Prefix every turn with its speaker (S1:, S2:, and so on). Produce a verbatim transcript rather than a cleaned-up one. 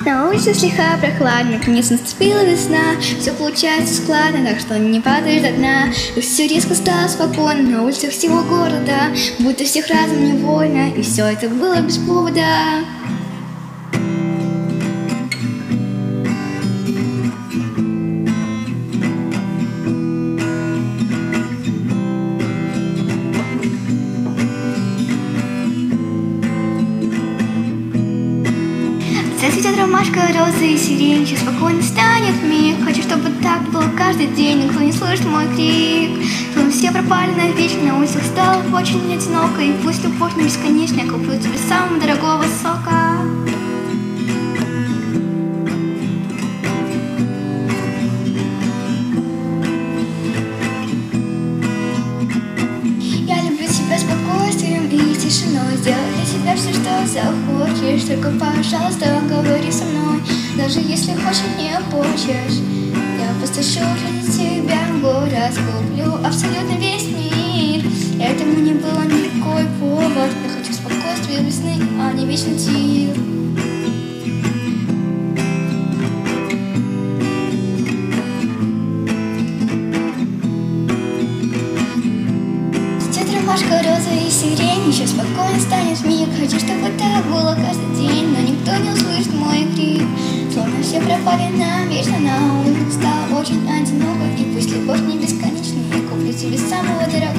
S1: На улице слегка прохладно, наконец наступила весна. Все получается складно, так что не падаешь до дна. И все резко стало спокойно на улицах всего города, будто всех разом невольно, и все это было без повода. Зацветет ромашка, розы и сирень, сейчас спокойно станет миг. Хочу, чтобы так было каждый день, никто не слышит мой крик. Словно все пропали навечно, на улицах стало очень одиноко. И пусть любовь не бесконечна, я куплю тебе самого дорогого сока. Я люблю тебя спокойствием и тишиной, сделать для себя все, что захочешь. Только, пожалуйста, говори со мной, даже если хочешь, не хочешь. Я постащу ради тебя город, куплю абсолютно весь мир. Этому не было никакой повод. Я хочу спокойствия весны, а не вечный тир. Ромашка, роза и сирень, еще спокойно станет миг. Хочу, чтобы так было каждый день, но никто не услышит мой крик. Словно все пропали навечно, на улицах стало очень одиноко. И пусть любовь не бесконечна, я куплю тебе самого дорогого